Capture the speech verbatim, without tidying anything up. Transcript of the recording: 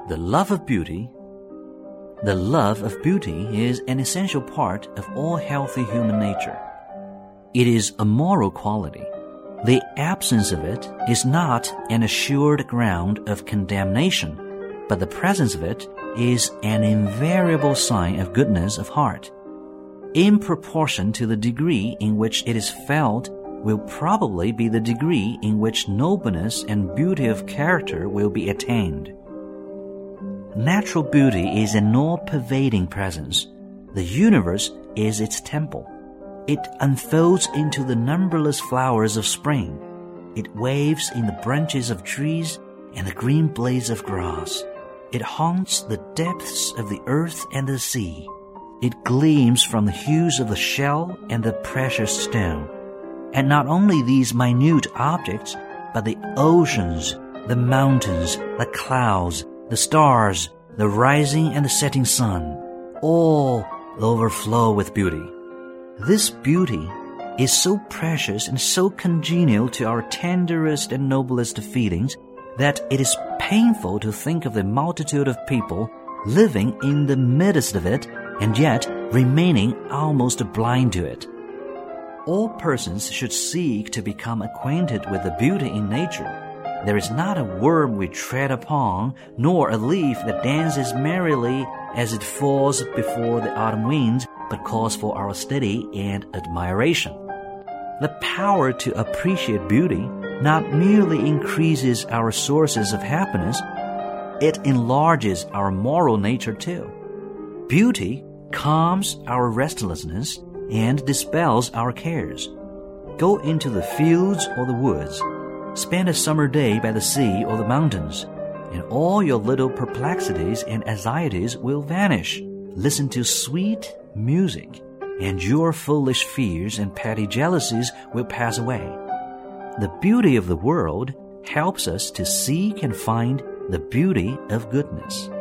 The love of beauty The love of beauty is an essential part of all healthy human nature. It is a moral quality. The absence of it is not an assured ground of condemnation, but the presence of it is an invariable sign of goodness of heart. In proportion to the degree in which it is felt will probably be the degree in which nobleness and beauty of character will be attained. Natural beauty is an all-pervading presence. The universe is its temple. It unfolds into the numberless flowers of spring. It waves in the branches of trees and the green blades of grass. It haunts the depths of the earth and the sea. It gleams from the hues of the shell and the precious stone. And not only these minute objects, but the oceans, the mountains, the clouds, the stars, the rising and the setting sun, all overflow with beauty. This beauty is so precious and so congenial to our tenderest and noblest feelings that it is painful to think of the multitude of people living in the midst of it and yet remaining almost blind to it. All persons should seek to become acquainted with the beauty in nature. There is not a worm we tread upon, nor a leaf that dances merrily as it falls before the autumn winds, but calls for our study and admiration. The power to appreciate beauty not merely increases our sources of happiness, it enlarges our moral nature too. Beauty calms our restlessness and dispels our cares. Go into the fields or the woods. Spend a summer day by the sea or the mountains, and all your little perplexities and anxieties will vanish. Listen to sweet music, and your foolish fears and petty jealousies will pass away. The beauty of the world helps us to seek and find the beauty of goodness.